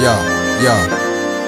yeah.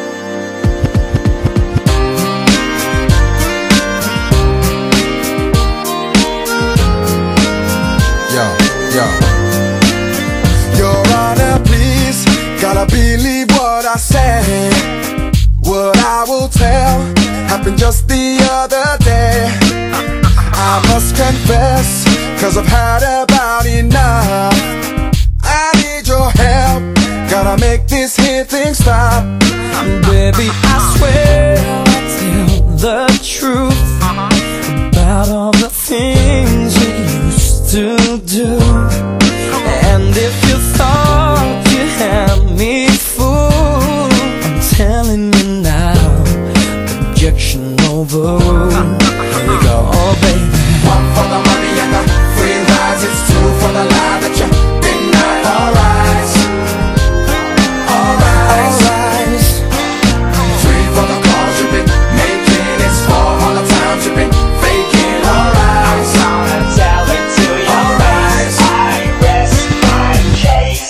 Your Honor, please, gotta believe what I say. What I will tell happened just the other day. I must confess, cause I've had about enough. I need your help, gotta make this here thing stop. Baby, I swear I'll tell the truth about all the things you used to do. And if you thought you had me fooled, I'm telling you now, objection overruled. Here we go, oh baby. One for the money and the free rides, it's two for the lie that you deny. All rise, all rise, all rise. Three for the calls you've been making, it's four all the times you've been faking. All rise, I'm gonna tell it to you. All rise, I rest my case.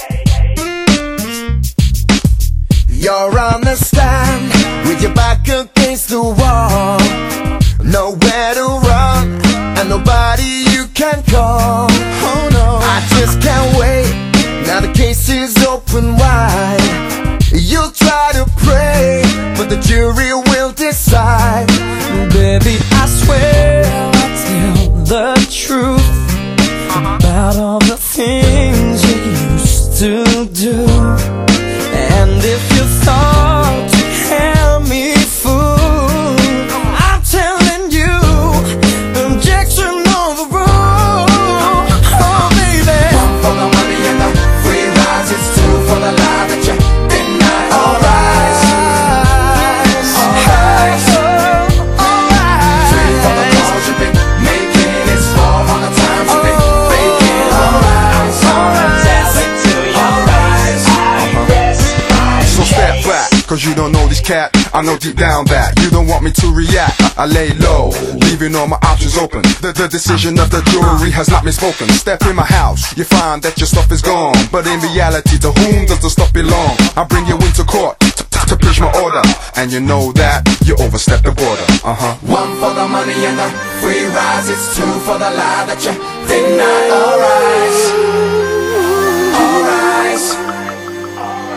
You're on the stand with your back against the wall, nowhere to run and nobody you can call. Oh no, I just can't wait. Now the case is open wide. You'll try to pray, but the jury will decide. Baby, I swear I'll tell the truth about all the things you used to do. And if you thought you had me fooled, I'm telling you, objection overruled. Oh baby. One for the money and the free rides, it's two for the lie that you deny. All rise, all rise, Three for the calls you've been making, it's four all the times you've been faking. All rise, all rise, So step back, cause you don't know this cat. I know deep down that you don't want me to react. I lay low, leaving all my options open. The decision of the jury has not been spoken. Step in my house, you find that your stuff is gone. But in reality, to whom does the stuff belong? I bring you into court to preach my order, and you know that you overstepped the border. one for the money and the free rides, it's two for the lie that you deny. All rise, all rise,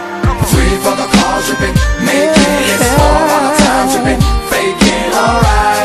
Three for the calls you've been making, it's four all the times you've been faking. All rise.